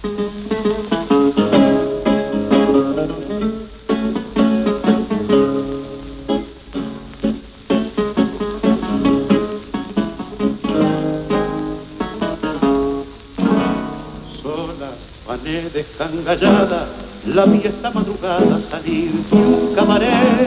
Descangallada, la vi esta madrugada salir de un cabaret.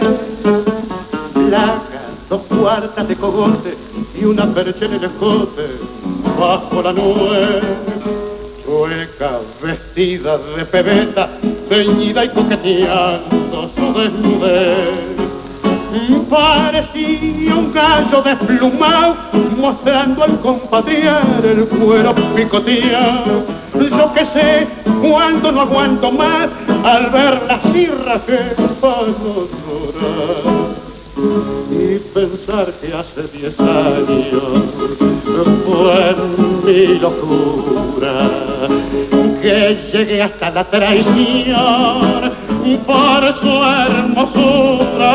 Placa, 2 cuartas de cogote y una percha en el escote bajo la nube. Chueca, vestida de pebeta, ceñida y coqueteando su desnudez. Parecía un gallo desplumado, mostrando al compadrear el cuero picoteado. Yo que sé cuándo no aguanto más al ver las cirras que paso llorar. Y pensar que hace 10 años fue mi locura que llegué hasta la traición por su hermosura.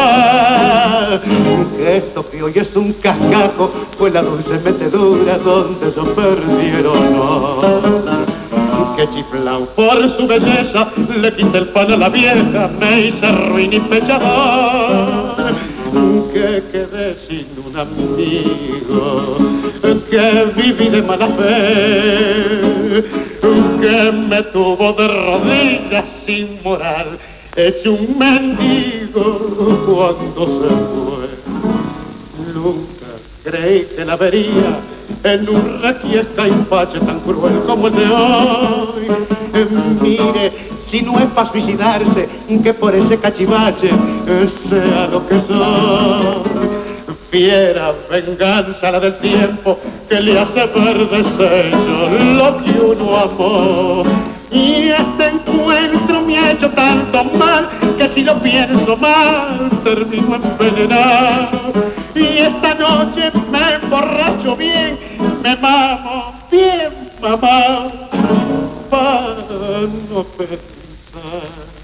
Que esto que hoy es un cascajo fue la dulce metedura donde yo perdí el honor. Que chiflao por su belleza le quité el pan a la vieja, me hice ruin y pechador. Que quedé sin un amigo, que viví de mala fe, que me tuvo de rodillas sin moral, hecho un mendigo cuando se fue. Nunca creí que la vería en un requiesca impache tan cruel como el de hoy. Mire, si no es para suicidarse, que por ese cachivache sea lo que soy. Fiera venganza la del tiempo que le hace ver deshecho lo que uno amó. Y este encuentro me ha hecho tanto mal que si lo pienso mal termino envenenado. Y esta noche me emborracho bien, me mamo bien mamá para no pensar.